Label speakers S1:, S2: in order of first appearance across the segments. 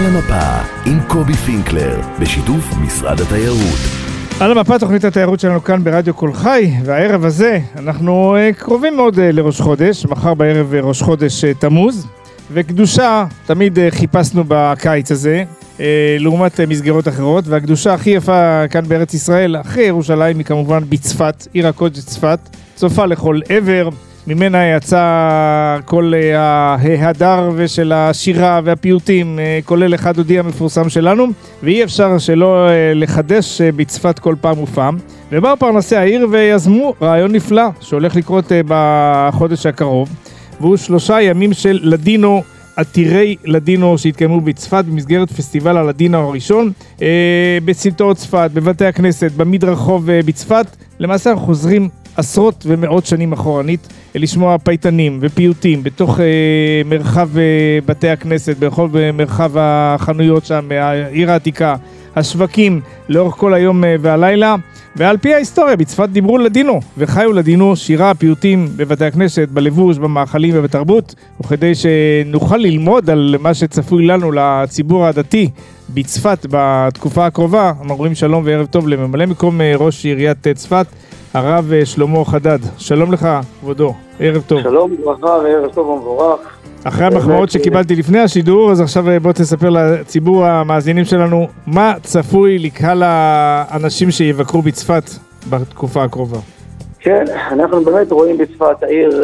S1: על המפה עם קובי פינקלר, בשיתוף משרד התיירות.
S2: על המפה תוכנית התיירות שלנו כאן ברדיו קול חי, והערב הזה אנחנו קרובים מאוד לראש חודש, מחר בערב ראש חודש תמוז, וקדושה תמיד חיפשנו בקיץ הזה, לעומת מסגרות אחרות, והקדושה הכי יפה כאן בארץ ישראל, אחרי ירושלים, היא כמובן בצפת, עיר הקודש צפת, צופה לכל עבר, ממנה יצא כל ההדר ושל השירה והפיוטים, כולל אחד הודיע המפורסם שלנו, ואי אפשר שלא לחדש בצפת כל פעם ופעם. ובאו פרנסי העיר ויזמו רעיון נפלא שהולך לקרות בחודש הקרוב, והוא 3 ימים של לדינו, עתירי לדינו שהתקיימו בצפת במסגרת פסטיבל הלדינו הראשון, בסמטאות צפת, בבתי הכנסת, במדרחוב בצפת. למעשה אנחנו חוזרים עשרות ומאות שנים אחורנית לשמוע פייטנים ופיוטים בתוך מרחב בתי הכנסת, בכל מרחב החנויות שם, העיר העתיקה, השווקים לאורך כל היום והלילה. ועל פי ההיסטוריה בצפת דיברו לדינו וחיו לדינו, שירה, פיוטים בבתי הכנסת, בלבוש, במאכלים ובתרבות, וכדי שנוכל ללמוד על מה שצפוי לנו לציבור הדתי בצפת בתקופה הקרובה, אמרים שלום וערב טוב לממלא מקום ראש עיריית צפת, הרב שלמה חדד. שלום לך כבודו, ערב טוב.
S3: שלום וברכה וערב טוב ומבורך.
S2: אחרי המחמאות שקיבלתי לפני השידור, אז עכשיו בוא תספר לציבור המאזינים שלנו מה צפוי לקהל האנשים שיבקרו בצפת בתקופה הקרובה.
S3: כן, אנחנו באמת רואים בצפת העיר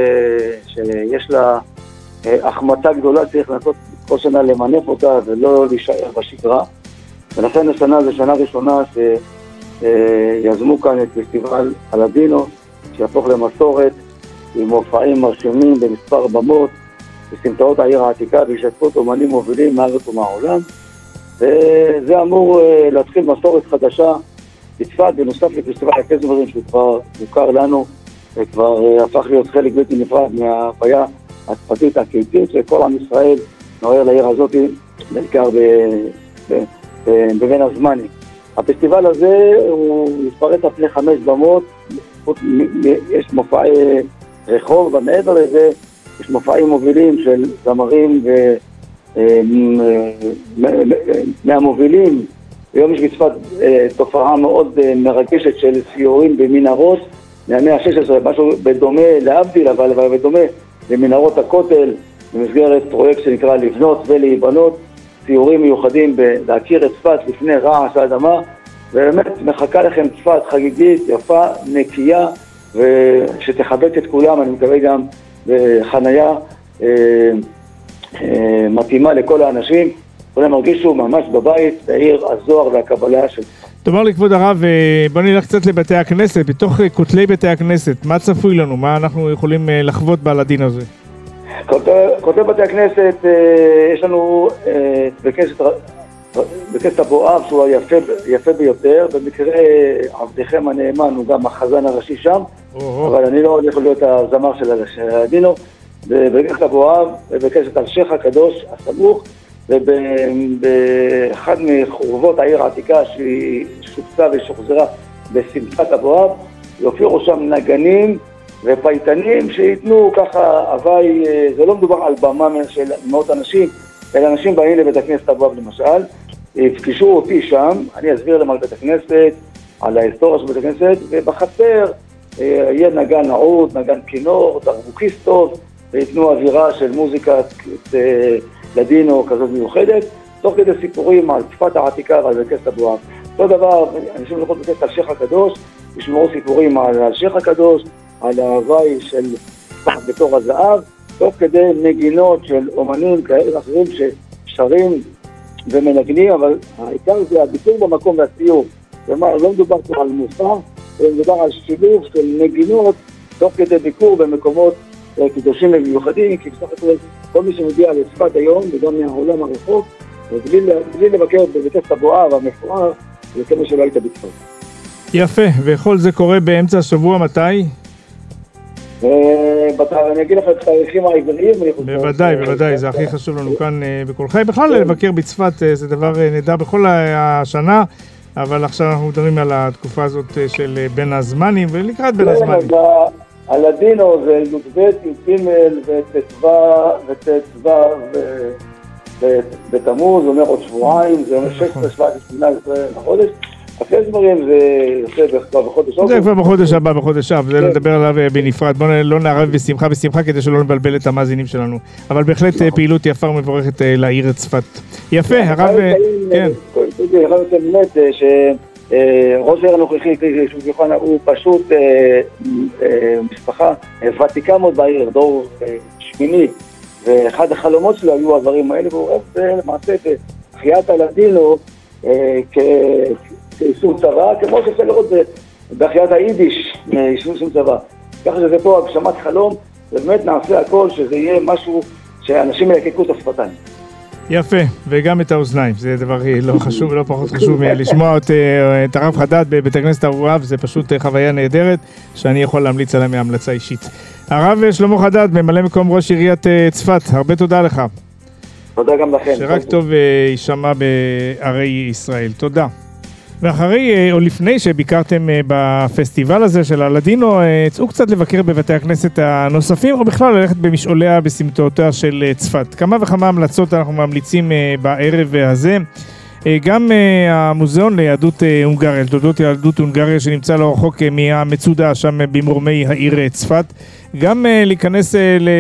S3: שיש לה החמצה גדולה, צריך לעשות כל שנה למנף אותה ולא להישאר בשגרה, ולכן השנה זו שנה ראשונה שיזמו כאן את פסטיבל הלדינו, שיהפוך למסורת עם מופעים מרשימים במספר במות בסמטאות העיר העתיקה בהשתתפות אומנים מובילים מהארץ ומהעולם, וזה אמור להתחיל מסורת חדשה בצפת, בנוסף לפסטיבל הקזמרים שהוא כבר מוכר לנו וכבר הפך להיות חלק בלתי נפרד מההוויה הצפתית הקיצית, שכל עם ישראל נוער לעיר הזאת בעיקר בבין הזמנים. הפסטיבל הזה הוא מתפרט על פני 5 במות, יש מופעי רחוב, ומעבר לזה יש מופעים מובילים של זמרים מהמובילים. היום יש בצפת תופעה מאוד מרגשת של סיורים במנהרות מהמאה ה-16, משהו בדומה להבדיל, אבל בדומה למנהרות הכותל, במסגרת פרויקט שנקרא לבנות ולהיבנות, סיורים מיוחדים להכיר את צפת לפני רעש האדמה, ובאמת מחכה לכם צפת חגיגית, יפה, נקייה, ושתחבק את כולם, אני מקווה גם בחנייה מתאימה לכל האנשים, כולם הרגישו ממש בבית, בעיר הזוהר והקבלה של...
S2: תאמר לי כבוד הרב, בוא נלך קצת לבתי הכנסת, בתוך כותלי בתי הכנסת, מה צפוי לנו? מה אנחנו יכולים לחוות בלדין הזה?
S3: כותלי בתי הכנסת, יש לנו בכנסת הבואב שהוא היפה ביותר, במקרה עבדכם הנאמן הוא גם החזן הראשי שם, אבל אני לא יכול להיות הזמר של הלדינו, בכנסת הבואב, בכנסת אלשיך הקדוש הסמוך, ובאחד מחורבות העיר העתיקה שהיא שופצה ושוחזרה בסמטת הבואב, יופיעו שם נגנים ופייטנים שיתנו ככה הווי, זה לא מדובר על במה של מאות אנשים, אלא אנשים באים לבית הכנסת הבואב למשל, יפגשו אותי שם, אני אסביר להם על בית הכנסת, על ההיסטוריה של בית הכנסת, ובחצר יהיה נגן נעוד, נגן כינור, דרבוקיסט טוב, ויתנו אווירה של מוזיקת לדינו כזאת מיוחדת, תוך כדי סיפורים על צפת העתיקה ועל בית הכנסת הבואב. אותו דבר, אנשים הולכות בית הכנסת אלשיך הקדוש, ישמעו סיפורים על אלשיך הקדוש, על ההווי של צפת בתור הזהב, תוך כדי נגינות של אומנים כאלה אחרים ששרים ומנגנים, אבל העיקר זה הביקור במקום והסיור. כלומר, לא מדובר פה על מופע, אלא מדובר על שילוב של נגינות תוך כדי ביקור במקומות קדושים ומיוחדים, כי בסך הכל כל מי שמגיע לצפת היום, וגם מהעולם הרחוק, בלי לבקר בבית הכנסת הבואב המפואר, זה כמו שלא היית בצפת.
S2: יפה, וכל זה קורה באמצע השבוע מתי?
S3: אני אגיד לך את התאריכים העבריים.
S2: בוודאי, זה הכי חשוב לנו כאן בקול חי. בכלל לבקר בצפת זה דבר נהדר בכל השנה, אבל עכשיו אנחנו מדברים על התקופה הזאת של בין הזמנים, ולקראת בין הזמנים.
S3: הלדינו זה י"ב, י"ג וט"ו בתמוז, זה אומר עוד שבועיים, זה אומר 16, 17, 18 בחודש. הפסברים זה יוצא בחודש אוגוסט.
S2: זה כבר בחודש הבא, בחודש אב, זה לדבר עליו בנפרד. בואו לא נערב בשמחה כדי שלא נבלבל את המאזינים שלנו. אבל בהחלט פעילות יפה ומבורכת לעיר את צפת. יפה, הרב... כן.
S3: הרב באמת שראש העיר הנוכחי, יישוב יוחנה, הוא פשוט משפחה ותיקה מאוד בעיר, דור שמיני, ואחד החלומות שלו היו הדברים האלה, והוא אוהב למעשה תחיית הלדינו כאיסור צבא, כמו שאפשר לראות באחיית היידיש, איסור צבא. ככה שזה פה הגשמת חלום, ובאמת נעשה הכל שזה יהיה משהו שאנשים ילקקו את השפתיים.
S2: יפה, וגם את האוזניים, זה דבר לא חשוב ולא פחות חשוב לשמוע את הרב חדד בבית הכנסת הרב, זה פשוט חוויה נהדרת שאני יכול להמליץ עליה מהמלצה אישית. הרב שלמה חדד, ממלא מקום ראש עיריית צפת, הרבה תודה לך.
S3: תודה גם לכם.
S2: שרק טוב יישמע בערי ישראל, תודה. ואחרי או לפני שביקרתם בפסטיבל הזה של הלדינו, צאו קצת לבקר בבתי הכנסת הנוספים, או בכלל ללכת במשעוליה בסמטאותיה של צפת. כמה וכמה המלצות אנחנו ממליצים בערב הזה. גם המוזיאון ליהדות הונגריה, תולדות יהדות הונגריה שנמצא לא רחוק מהמצודה שם במורמי העיר צפת. גם להיכנס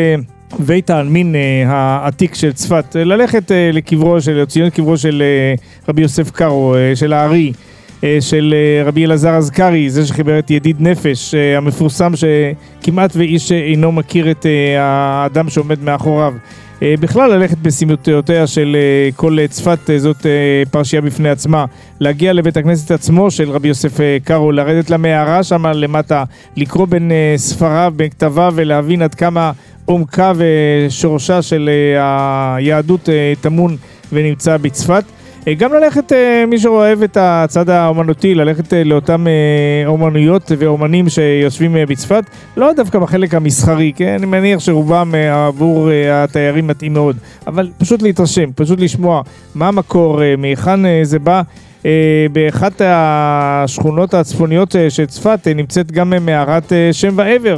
S2: בית העלמין העתיק של צפת, ללכת לקברו של, ציון קברו של רבי יוסף קארו, של הארי, של רבי אלעזר אזכרי, זה שחיבר את ידיד נפש, המפורסם שכמעט ואיש אינו מכיר את האדם שעומד מאחוריו. בכלל ללכת בסמטאותיה של כל צפת, זאת פרשייה בפני עצמה, להגיע לבית הכנסת עצמו של רבי יוסף קארו, לרדת למערה שם למטה, לקרוא בין ספריו, בין כתביו, ולהבין עד כמה עומקה ושורשה של היהדות טמון ונמצא בצפת. גם ללכת, מי שאוהב את הצד האומנותי, ללכת לאותם אומנויות ואומנים שיושבים בצפת, לא דווקא בחלק המסחרי, כי אני מניח שרובם עבור התיירים מתאים מאוד, אבל פשוט להתרשם, פשוט לשמוע מה המקור, מהיכן זה בא. באחת השכונות הצפוניות של צפת נמצאת גם מערת שם ועבר,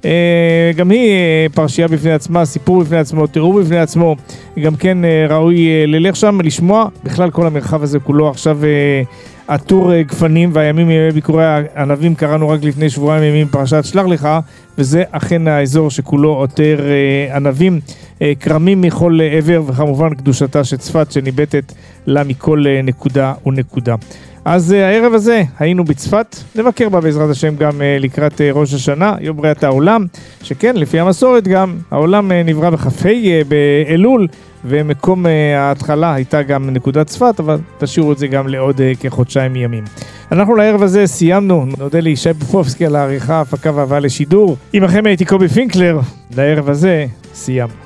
S2: גם היא פרשייה בפני עצמה, סיפור בפני עצמו, תיאור בפני עצמו, גם כן ראוי ללך שם לשמוע. בכלל כל המרחב הזה כולו עכשיו עטור גפנים, והימים ימי ביקורי הענבים קראנו רק לפני שבועיים ימים פרשת שלח לך, וזה אכן האזור שכולו עוטר ענבים, קרמים מכל עבר, וכמובן קדושתה של צפת שניבטת לה מכל נקודה ונקודה. אז הערב הזה היינו בצפת, נבקר בה בעזרת השם גם לקראת ראש השנה, יום בריאת העולם, שכן לפי המסורת גם העולם נברא בכ"ה באלול, ומקום ההתחלה הייתה גם נקודת צפת, אבל תשאירו את זה גם לעוד כחודשיים ימים. אנחנו לערב הזה סיימנו, נודה לישי פופובסקי על העריכה, הפקה והבאה לשידור. עמכם הייתי קובי פינקלר, לערב הזה סיימנו.